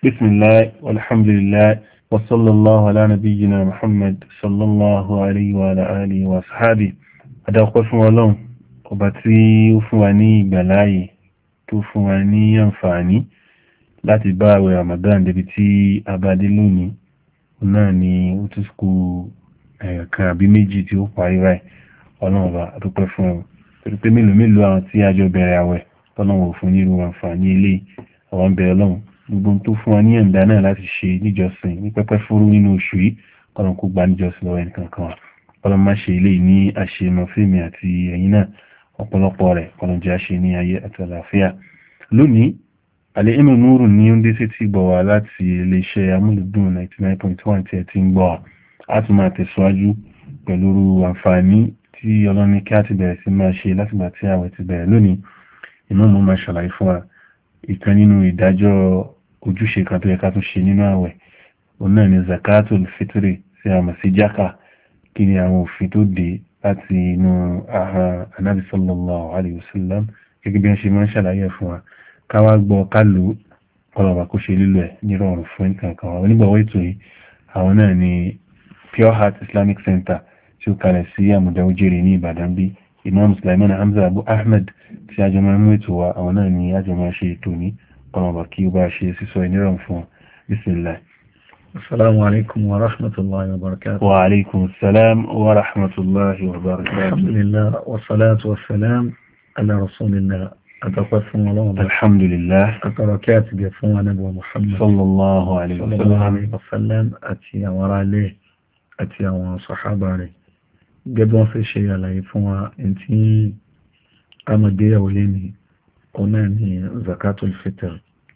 بسم الله والحمد لله وصلى الله على نبينا محمد صلى الله عليه وعلى آله وصحبه. Adáwọ̀pẹ́ fún Ọlọ́run ọba tí ó fún wa ní ìgbàláyè tó fún wa ní àǹfààní láti bá àwẹ̀ Ramadan débi tí a bá dé lónìí. Náà ni ó tún kù kan àbí méjì tí ó parí báyìí. Ọlọ́run ọba a dúpẹ́ fún ọ. Torí pé mélòó àwọn tí a jọ bẹ̀rẹ̀ àwẹ̀ tọ́lọ́run ò fún nírú àǹfààní eléyìí. Àwọn bẹ̀rẹ̀ Ọlọ́run gbogbo tó fún wa ní ẹ̀ǹdà náà láti ṣe níjọsìn ní pẹ́pẹ́ fúrú nínú oṣù yìí Ọlọ́run kó gba níjọsìn lọ́wọ́ ẹnìkan kan wa. Ọlọ́run má ṣe eléyìí ní àṣemọ̀ fíìmì àti ẹ̀yin náà ọ̀pọ̀lọpọ̀ rẹ̀ Ọlọ́run jẹ́ àṣe ní ayé àti àlàáfíà. Lónìí Al-Ilm Nur ní ó ń dé sí ti gbọ̀ wá láti iléeṣẹ́ amúlùdùn 99.1 tí ẹ ti ń gbọ́ a tún máa tẹ̀síwájú pẹ̀lú àǹfààní tí Ọlọ́run ní kí a ti bẹ̀rẹ̀ sí máa ṣe látìgbà tí àwẹ̀ ti bẹ̀rẹ̀ lónìí. Inú mo máa ṣàlàyé fún wa ìkan nínú ìdájọ́ ojúṣe kan tó yẹ ká tún ṣe nínú àwẹ̀. Òun náà ni zakatul fitri tí a mọ̀ sí jákà. Kí ni àwọn òfin tó dé láti inú Ànábì sallallahu alayhi wa sallam gẹ́gẹ́ bí wọ́n ṣe máa ń ṣàlàyé fún wa. Ká wá gbọ́ ká lò ọlọ́ba kó ṣe lílo ẹ̀ nírọ̀rùn fún nǹkan àwọn onígbàwọ́ ètò yìí. Àwọn náà ni Pure Heart Islamic Center tí ó kalẹ̀ sí Àmùdá Òjèrè ní Ìbàdàn bí. Imam Sulaiman Hamza Abu Ahmed tí a jọ máa mú ètò wa àwọn náà ni a jọ máa ṣe ètò ní ọlọ́ba kí ó bá ṣe sísọ ìníràn fún Bismillah. Assalamu alaikum wa rahmatullahi wa barakatuh. Wa alaikum assalam wa rahmatullahi wa barakatuh. Alhamdulillah wa salatu wa salam ala rasulillah. Adọ́pẹ́ fún Ọlọ́run. Alhamdulillah. Àtọrọ kí àti gẹ̀ fún Ànábì wa Muhammad sallallahu alaihi wa sallam àti àwọn ará ilé àti àwọn sàhábà rẹ̀. Gẹ́gẹ́ bí wọ́n fi ṣe àlàyé fún wa tí a máa gbéyàwó lẹ́ni ọ̀nà ni zakatul fitr.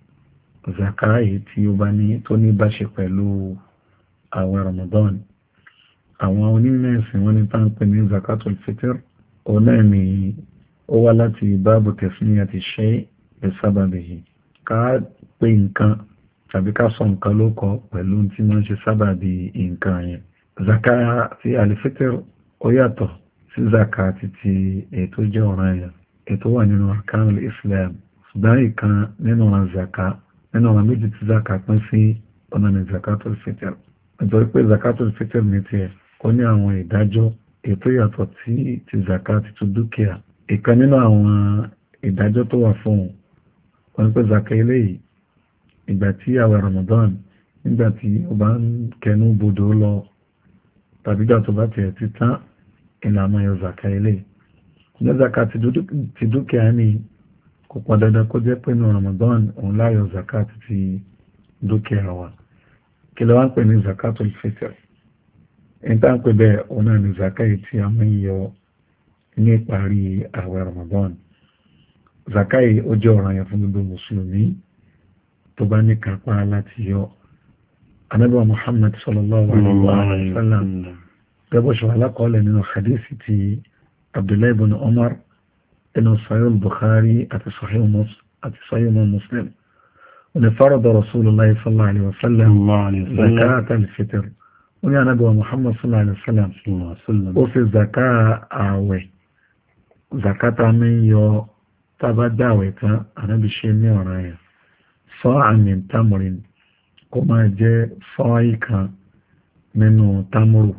Zaka yìí tí ó bá ní tó ní bá ṣe pẹ̀lú àwẹ̀ Ramadan. Àwọn onímọ̀ ẹ̀sìn wọ́n ní tá ń pè ní zakatul fitr ọ̀nà ni ó wá láti báàbù tasmiyati shay bi sababihi. Ká pè nǹkan tàbí ká sọ nǹkan ló kọ pẹ̀lú tí wọ́n ṣe sábàbí nǹkan yẹn. Zaka ti al-fitr ó yàtọ̀ sí zaka títí ètò jẹ́ ọ̀ranyàn ètò wà nínú arkanul Islam. Ṣùgbọ́n ìkan nínú ọ̀ràn zaka nínú ọ̀ràn méjì tí zaka pín sí ọ̀nà ní zakatul fitr. Nítorí pé zakatul fitr ní tiẹ̀ ó ní àwọn ìdájọ́ ètò yàtọ̀ tí ti zaka ti tún dúkìá. Ìkan nínú àwọn ìdájọ́ tó wà fún wọn pé zaka eléyìí ìgbà tí àwẹ̀ Ramadan nígbà tí ó bá ń kẹnu bodò lọ tàbí ìgbà tó bá tiẹ̀ ti tán ìlànà yọ zaka eléyìí. Ní zaka ti dúkìá ní kò pọn dandan kó jẹ́ pé ní Ramadan òun láyọ zaka ti dúkìá wa. Kí ló wá ń pè ní zakatul fitr? Ìta ń pè bẹ́ẹ̀ òun náà ní zaka yìí tí a máa ń yọ ní ìparí àwẹ̀ Ramadan. Zaka yìí ó jẹ́ ọ̀ranyàn fún gbogbo mùsùlùmí tó bá ní kápá láti yọ. Ànábì wa Muhammad sallallahu alaihi wa sallam gẹ́bọ̀ ṣe alákọọ́lẹ̀ nínú hadithi ti Abdullahi ibn Umar inú Sahih Bukhari àti Sahih Muslim. Wọ́n farada Rasulullah sallallahu alaihi wa sallam zakat al-fitr. Wọ́n ní Ànábì wa Muhammad sallallahu alaihi wa sallam ó fi zaka àwẹ̀ zakata mi yọ tàbá dáwẹ̀ tán Ànábì ṣe ní ọ̀ranyàn. Sa'an min tamrin kó máa jẹ́ sọ́ọ̀ì kan nínú tamuru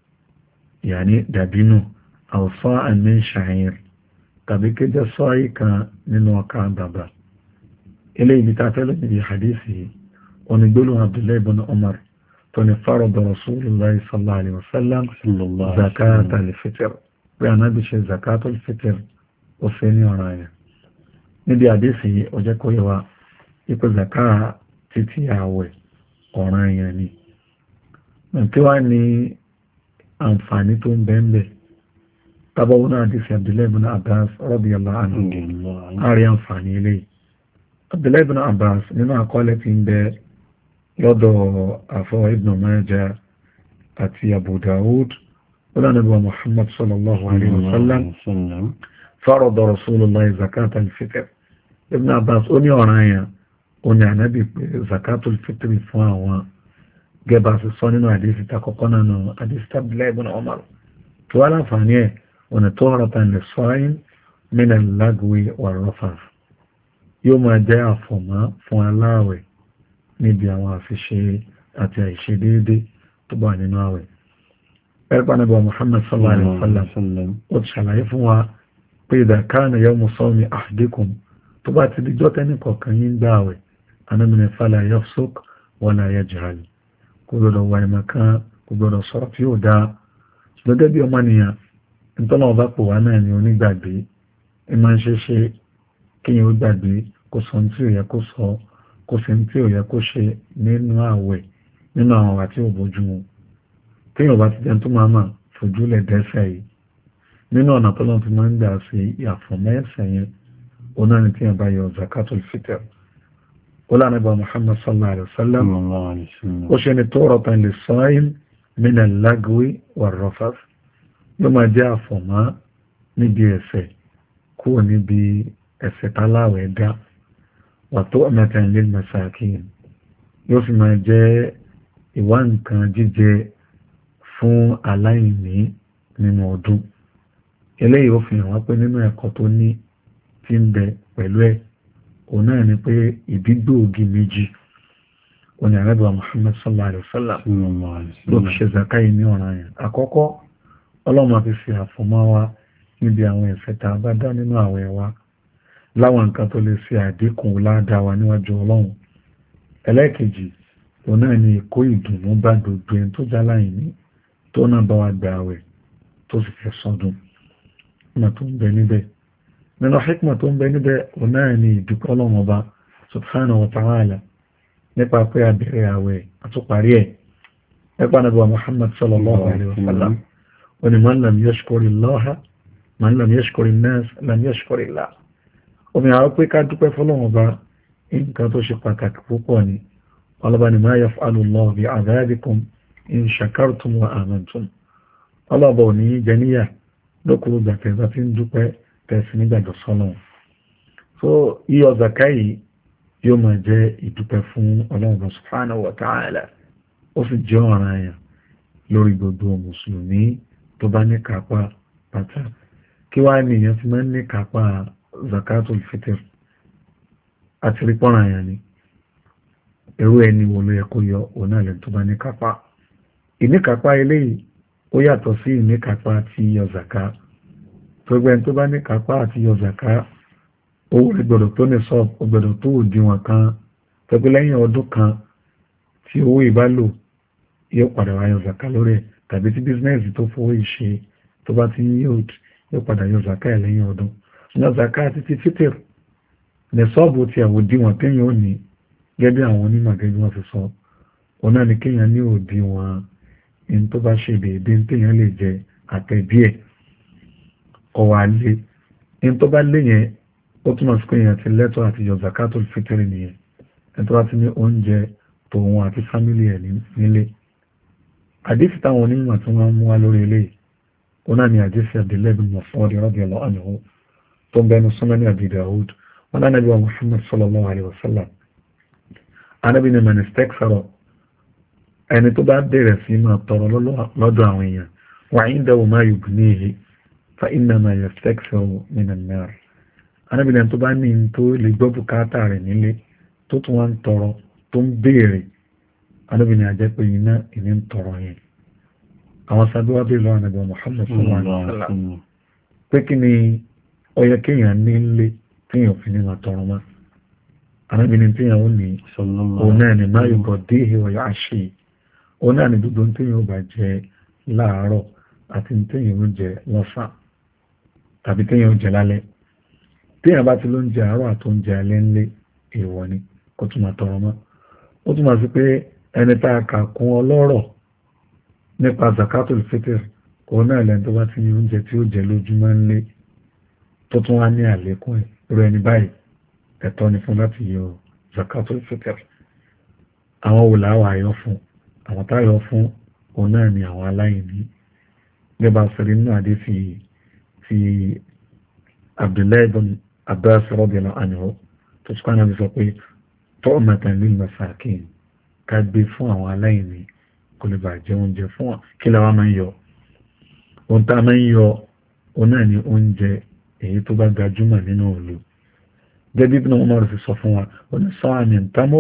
yàní dàbínú aw sa'an min sha'ir tàbí kí jẹ́ sọ́ọ̀ì kan nínú ọkà bàbà. Ilé ibi ta fẹ́lẹ̀ níbi hadisi onígbóló Abdullahi ibn Umar tó ní farada Rasulullah sallallahu alaihi wasallam zakat al-fitr pé Ànábì ṣe zakat al-fitr ó fẹ́ ní ọ̀ranyàn. Níbi hadisi ó jẹ́ kó yé wa ipò zakat títí àwẹ̀ ọ̀ranyàn ni. Kí wá ní àǹfààní tó ń bẹ́ẹ̀ tàbáwọ́ náà àdísì Abdullahi ibn Abbas radiyallahu anhu àrí àǹfààní ilé. Abdullahi ibn Abbas nínú àkọọ́lẹ̀ tí ń bẹ lọ́dọ̀ àfọwọ́ Ibn Majah àti Abu Dawud olánàbíwa Muhammad sallallahu alaihi wasallam farada Rasulullah zakat al-fitr. Ibn Abbas ó ní ọ̀ranyàn ó ní Ànábì pé zakatul fitr fún àwọn gẹ́bà sí sọ nínú àdísì takọ́kọ́ náà àdísì Abdullahi ibn Umar tó wá láǹfààní ẹ̀ ọ̀nà tó rọ̀ta ní sọ́yìn min al-lagwi war-rafath yóò máa jẹ́ àfọ̀mọ́ fún aláàwẹ̀ níbi àwọn àfiṣe àti àìṣe déédé tó bá nínú àwẹ̀. ẹ̀rẹ́pàá Ànábì Muhammad sallallahu alaihi wasallam ó ti ṣàlàyé fún wa pé idha kana yawmu sawmi ahadikum tó bá ti di jọ́tẹ́ ní kọ̀ọ̀kan yín gbà àwẹ̀ Ànábì fala yafsuq wala yajhal kò gbọdọ̀ wà ìmọ̀ kan kò gbọdọ̀ sọ̀rọ̀ tí ó dáa gẹ́gẹ́ bí ọmọnìyàn nítorí wọn bá pò wá náà ní onígbàgbé ẹ máa ń ṣe kíyàn ó gbàgbé kò sọ tí ò yẹ kó sọ kò sí tí ò yẹ kó ṣe nínú àwẹ̀ nínú àwọn àti òbójú mu kíyàn bá ti jẹun tó máa mà fojúlẹ̀ dẹ́ṣẹ̀ yìí nínú ọ̀nà tó lọ́n fi máa ń gbà sí àfọ̀mẹ́sẹ̀ yẹn ó náà ní kíyàn bá yọ zakatul fitr ó lánàá bá Muhammad sallallahu alaihi wasallam ó ṣe ni tu'ratan lis-sa'im min al-lagwi war-rafath yóò máa jẹ́ àfọ̀mọ́ níbi ẹ̀ṣẹ̀ kúrò níbi ẹ̀ṣẹ̀ táláwẹ̀ dá wa tu'matan lil-masakin yóò fi máa jẹ́ ìwá nǹkan jíjẹ fún aláìní nínú ọdún. Eléyìí ó fi hàn wá pé nínú ẹ̀kọ́ tó ní tí ń bẹ pẹ̀lú ẹ̀ òun náà ni pé ìdígbòógì méjì òní Ànábì Muhammad sallallahu alaihi wasallam ló fi ṣe zakai ní ọ̀ràn yẹn. Àkọ́kọ́ ọlọ́mọ fi fi àfọ̀mọ́ wa níbi àwọn ẹ̀ṣẹ̀ tá a bá dá nínú àwẹ̀ wa láwọn nǹkan tó lè ṣe àdínkù ládàá wa níwájú Ọlọ́run. Ẹlẹ́ẹ̀kejì òun náà ni ìkó ìdùnnú bá gbogbo ẹni tó jáláìní tó náà bá wa gba àwẹ̀ tó sì fẹ́ sọdún hikma tó ń bẹ níbẹ̀. Nínú hikma tó ń bẹ níbẹ̀ òun náà ni ìdúpẹ́ Ọlọ́run ọba subhanahu wa ta'ala nípa pé abẹ̀rẹ̀ àwẹ̀ àtúparí ẹ̀ nípa Ànábì Muhammad sallallahu alaihi wasallam wani man lam yashkuri Allah man lam yashkuri an-nas lam yashkuri Allah. Omi àwọn pé ká dúpẹ́ fọ́lọ́run ọba nǹkan tó ṣe pàtàkì púpọ̀ ni ọlọ́ba ni ma yaf'alu Allahu bi'adhabikum in shakartum wa amantum. Ọlọ́ba ò ní jẹníyà lókùrú gbàtẹ̀ bá ti ń dúpẹ́ tẹ̀sí nígbàgbọ́ sọ́lọ́run. So yíyọ zakai yóò máa jẹ́ ìdúpẹ́ fún Ọlọ́run subhanahu wa ta'ala ó sì jẹ́ ọ̀ranyàn lórí gbogbo mùsùlùmí tó bá ní kápá pátá. Kí wá ní èèyàn ti máa ń ní kápá zakatul fitr àti rí pọ́nranyàn ni irú ẹni wo ló yẹ kó yọ òun náà lẹ́nu tó bá ní kápá. Ìníkápá eléyìí ó yàtọ̀ sí ìníkápá ti yọ zaka tó gbẹ́ni tó bá ní kápá àti yọ zaka owó rẹ̀ gbọ́dọ̀ tó ní sọ́ọ̀b ó gbọ́dọ̀ tó òdiwọ̀n kan tẹ́gbẹ́ lẹ́yìn ọdún kan tí owó ìbá lò yóò padà wá yọ zaka lórí ẹ̀ tàbí tí bísínẹ́sì tó fowó ìṣe tó bá ti ń yóò padà yọ zaka ẹ̀ lẹ́yìn ọdún. Ṣùgbọ́n zaka àti ti fítìr ní sọ́ọ̀bù tí àwọn òdiwọ̀n téèyàn ò ní gẹ́gẹ́ bí àwọn onímọ̀ gẹ́gẹ́ bí wọ́n ti sọ òun náà ni kéèyàn ní òdiwọ̀n ní tó bá ṣe déédéé téèyàn lè jẹ àtẹ̀bí ẹ̀ ọ̀wà lé ní tó bá lé yẹn ó túnmọ̀ sí pé èèyàn ti lẹ́tọ̀ àti yọ zakatul fitri nìyẹn ẹni tó bá ti ní oúnjẹ tòun àti fámílì ẹ̀ nílé. Àdísì táwọn onímọ̀ tí wọ́n mú wá lórí eléyìí ó náà ni àdísì Abdullahi bin Mas'ud radiyallahu anhu tó ń bẹnu Sunan Abi Dawud wọn náà Ànábì Muhammad sallallahu alaihi wasallam Ànábì ni man istakthara ẹni tó bá bẹ̀rẹ̀ sí máa tọrọ lọ́dọ̀ àwọn èèyàn wa indahu ma yughnihi fa innama yastakthiru minan nar. Anábìnrin tó bá ní tó lè gbọ́ bùkátà rẹ̀ nílé tó tún wá ń tọrọ tó ń béèrè anábìnrin àjẹ́ pé iná ìní ń tọrọ yẹn. Àwọn sábẹ́ wá bèèrè lọ́wọ́ Ànábì Muhammad sallallahu alaihi wasallam pé kí ni ó yẹ kéèyàn ní ilé téèyàn fi ní máa tọrọ mọ́. Anábìnrin téèyàn ó ní òun náà ni máa yọkọ̀ déhì ọ̀yọ́ àṣẹ òun náà ni gbogbo téèyàn ó bá jẹ láàárọ̀ àti téèyàn ó jẹ lọ́sàn tàbí téèyàn ó jẹ lálẹ́. Téèyàn bá ti ló ń jẹ àárọ̀ àti oúnjẹ alẹ́ ńlé èèwọ̀ ni kó tún máa tọrọ mọ́. Ó túmọ̀ sí pé ẹni tá a kà kún ọlọ́rọ̀ nípa zakatul fitr òun náà lẹ́ni tó bá ti ní oúnjẹ tí ó jẹ lójúmọ́ ńlé tó tún wá ní àlékún ẹ̀ irú ẹni báyìí ẹ̀tọ́ ni fún láti yọ zakatul fitr. Àwọn wò láwà ayọ́ fún àwọn táyọ̀ fún òun náà ni àwọn aláìní gẹ́gẹ́ bá sọ̀rọ̀ nínú àdéhùn fi Abdullahi bin Abbas radiyallahu anhu tó tí kánà bí sọ pé tu'matan lil masakin ká gbé fún àwọn aláìní kò lè bà jẹ oúnjẹ fún wọn. Kí la wá máa ń yọ ohun tá a máa ń yọ òun náà ni oúnjẹ èyí tó bá gbajúmọ̀ nínú òlu gẹ́gẹ́ bí Ibn Umar fi sọ fún wa ó ní sa'min tamur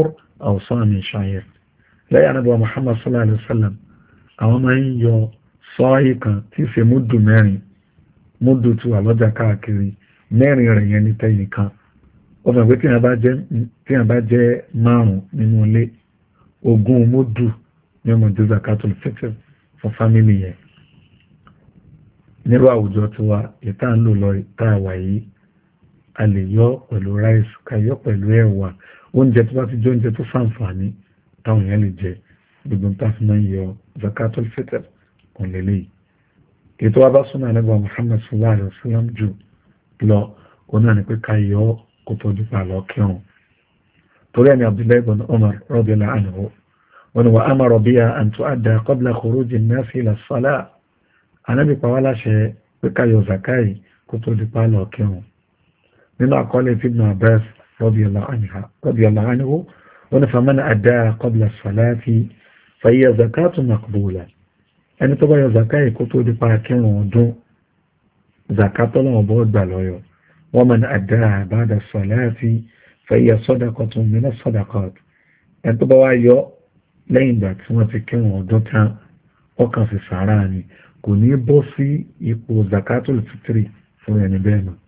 aw sa' min sha'ir lẹ́yìn Ànábì Muhammad sallallahu alaihi wasallam àwọn máa ń yọ sọ́ọ̀yì kan tí ṣe múdù mẹ́rin múdù tí wà lọ́jà káàkiri mẹ́rin rẹ̀ yẹn ní tẹ́yìn kan ó fẹ́ pé tí wọ́n bá jẹ́ márùn nínú ilé ogún múdù ní ọmọ jẹ́ zakatul fitr fún fámìlì yẹn nírú àwùjọ tí wa ìta ń lò lọ ìta àwà yìí a lè yọ pẹ̀lú ráìsì ká yọ pẹ̀lú ẹ̀wà oúnjẹ tó bá ti jẹ́ oúnjẹ tó ṣàǹfààní táwọn èèyàn lè jẹ gbogbo tá a fi máa ń yọ zakatul fitr kan lélẹ́yìí ètò wa bá súnmọ́ ànábì Muhammad sallallahu alaihi wasallam jù lọ òun náà ni pé ká yọ kó tó dípa lọ kírun torí ẹni Abdullahi ibn Umar radiyallahu anhu wọn ni wa amara biha an tu'adda qabla khuruji an-nasi ila as-salah ànábì pa wá láṣẹ pé ká yọ zakai kó tó dípa lọ kírun nínú àkọọ́lẹ̀ Ibn Abbas radiyallahu anhu wọn ni faman addaha qabla as-salati fa hiya zakatun maqbula ẹni tó bá yọ zakai kó tó dípa kírun ọdún zakatọ́ lọ́wọ́ bọ́ gbà lọ́yọ̀ wọ́n mọ̀ ní addaha ba'da as-salati fa hiya sadaqatun min as-sadaqat ẹni tó bá wá yọ lẹ́yìn ìgbà tí wọ́n ti kírun ọdún tán ọkàn sí sàárà ni kò ní bọ́ sí ipò zakatul fitri fún ẹni bẹ́ẹ̀ mọ́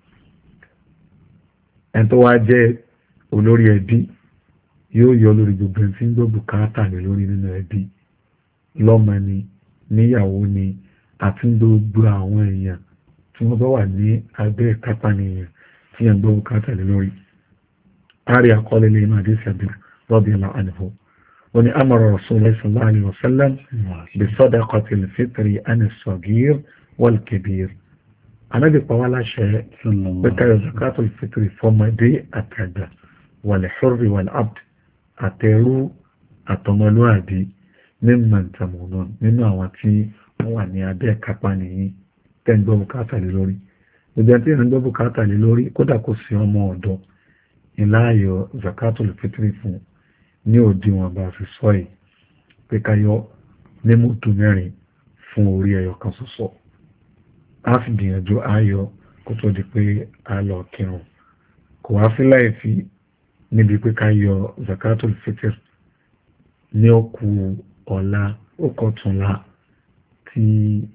ẹni tó wá jẹ́ olórí ẹbí yóò yọ lórí gbogbo ẹni tí ń gbọ́ bùkátà lé lórí nínú ẹbí lọ́mọ ni níyàwó ni àti gbogbo àwọn èèyàn tí wọ́n bá wà ní abẹ́ ìkápá nìyẹn tí yẹn gbọ́ bùkátà lé lórí àrí àkọọ́lẹ̀ lè máa dé sàbí radiyallahu anhu wọ́n ni amara Rasulullah sallallahu alaihi wasallam bi sadaqatil fitri ani as-saghir wal kabir anábì pa wá láṣẹ pé ká yọ zakatul fitri fọmọdé àtàgbà wal hurri wal abd àtẹrú àtọmọlúwàbí mimman tamunun nínú àwọn tí wọ́n wà ní abẹ́ ìkápá nìyí tẹ́ ń gbọ́ bùkátà lé lórí gbogbo tí ń gbọ́ bùkátà lé lórí kódà kò sí ọmọ ọ̀dọ́ ìláyọ̀ zakatul fitri fún ní òdiwọ̀n bá fi sọ yìí pé ká yọ ní mútu mẹ́rin fún orí ẹyọ kan ṣoṣo a fi gbìyànjú ayọ̀ kó tó di pé a lọ kírun kò wá sí láì fi níbi pé ká yọ zakatul fitr ní òkú ọ̀la ókọ̀túnla tí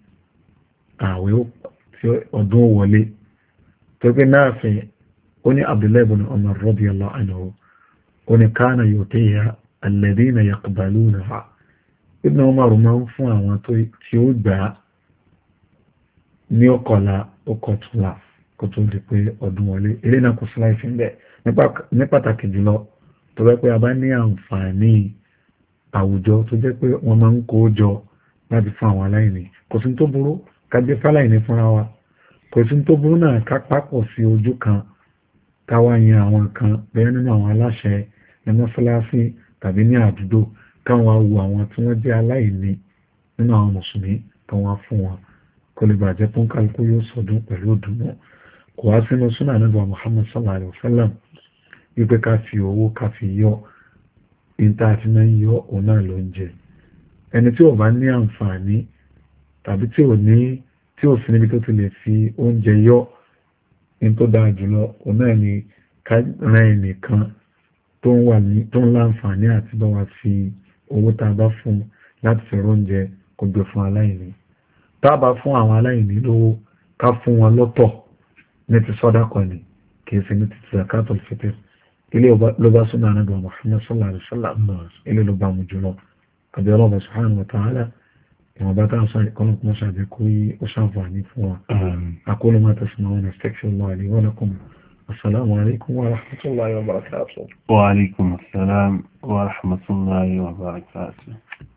ààwẹ̀ tí ọdún wọlé tó pé náà fẹ́ ó ní Abdullahi ibn Umar radiyallahu anhu ó ní kana yutiha alladhina yaqbalunaha Ibn Umar máa ń fún àwọn tí ó gbà ní ọkọ̀la ókọ̀túnla kó tó di pé ọdún wọlé eré náà kò sí láì fi ń bẹ̀ ní pàtàkì jùlọ tó bẹ́ pé a bá ní àǹfààní àwùjọ tó jẹ́ pé wọ́n máa ń kó jọ láti fún àwọn aláìní kò sí tó burú ká gbé fáláìní fúnra wa kò sí tó burú náà ká papọ̀ sí ojú kan káwá yan àwọn kan bẹ́ẹ̀ nínú àwọn aláṣẹ ní mọ́sálásí tàbí ní àdúgbò káwọn awo àwọn tí wọ́n jẹ́ aláìní nínú àwọn mùsùlùmí káwọn fún wọn kó lè bàjẹ́ fún kálukú yóò sọdún pẹ̀lú òdùnnú kò wá sínú súnà nígbà Muhammad sallallahu alaihi wasallam wípé ká fi owó ká fi yọ ìta àti máa ń yọ òun náà ló ń jẹ ẹni tí ò bá ní àǹfààní tàbí tí ò sí níbi tó ti lè fi oúnjẹ yọ ní tó dáa jùlọ òun náà ni ká ran ẹnìkan tó ń láǹfààní àti bá wa fi owó tá a bá fún láti fi oúnjẹ kó gbé fún aláìní tá a bá fún àwọn aláìní lówó ká fún wọn lọ́tọ̀ ní ti sàdákà ni kìí sí ní ti zakatul fitr ilé ló bá súnà Ànábì Muhammad sallallahu alaihi wasallam ilé ló bá mú jùlọ àbí Allah subhanahu wa ta'ala ìwọ̀n bá táà sọ ìkọlù kún ṣàjẹ́ kó yí ó ṣàǹfààní fún wa aqulu ma tasma'un astaghfirullah li wa lakum assalamu alaikum wa rahmatullahi wa barakatuh wa alaikum assalam wa rahmatullahi wa barakatuh